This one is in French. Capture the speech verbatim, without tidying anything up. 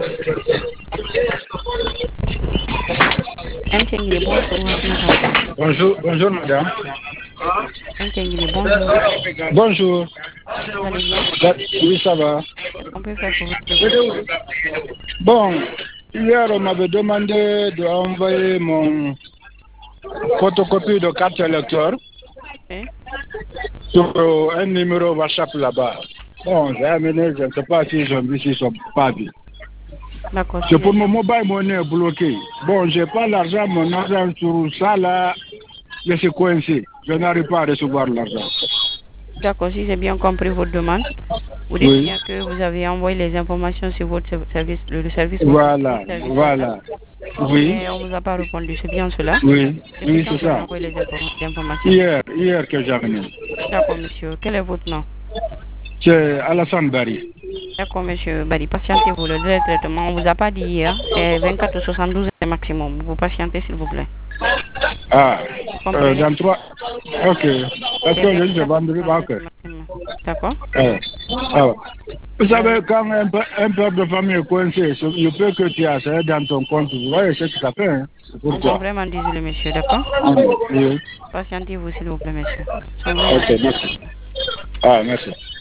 M. Tienguele, bonjour. Bonjour, bonjour madame. M. Tienguele, bonjour. Bonjour. Vous allez bien? Oui, ça va. Qu'est-ce qu'on peut faire pour vous aujourd'hui? Bon, hier on m'avait demandé d'envoyer mon photocopie de carte électeur Oui. sur un numéro WhatsApp là-bas. Bon, j'ai amené, je ne sais pas si j'en vu, s'ils sont pas vus. D'accord, si C'est j'ai pour mon bien. mobile money bloqué. Bon, j'ai pas l'argent, mon argent sur ça là, je suis coincé. Je n'arrive pas à recevoir l'argent. D'accord, si j'ai bien compris votre demande, vous dites Oui. bien que vous avez envoyé les informations sur votre service, le, le service, votre Voilà, service WhatsApp, voilà. Oui, mais on ne vous a pas répondu. C'est bien cela? oui, Depuis oui, quand c'est vous avez ça. envoyé les inform- informations? Hier, hier que j'ai amené. D'accord, monsieur. Quel est votre nom? C'est Alassane Barry. D'accord, monsieur Bari, patientez-vous. Le délai de traitement, on ne vous a pas dit hier, c'est vingt-quatre ou soixante-douze heures maximum. Vous patientez, s'il vous plaît. Ah, Vous euh, comprenez? dans trois. Ok. Parce C'est que je dis, c'est vingt-quatre ou vendredi, bah, soixante-douze ok. heures maximum. D'accord? Ah, ah ouais. Vous Euh, savez, quand un, père- un père de famille est coincé, c'est- il peut que tu as ça dans ton compte. Vous voyez ce que ça fait, hein? C'est nous sommes pourquoi. vraiment désolés, monsieur. D'accord? Ah, oui. Patientez-vous, s'il vous plaît, monsieur. Nous sommes vraiment Ok, désolés. merci. Ah, merci.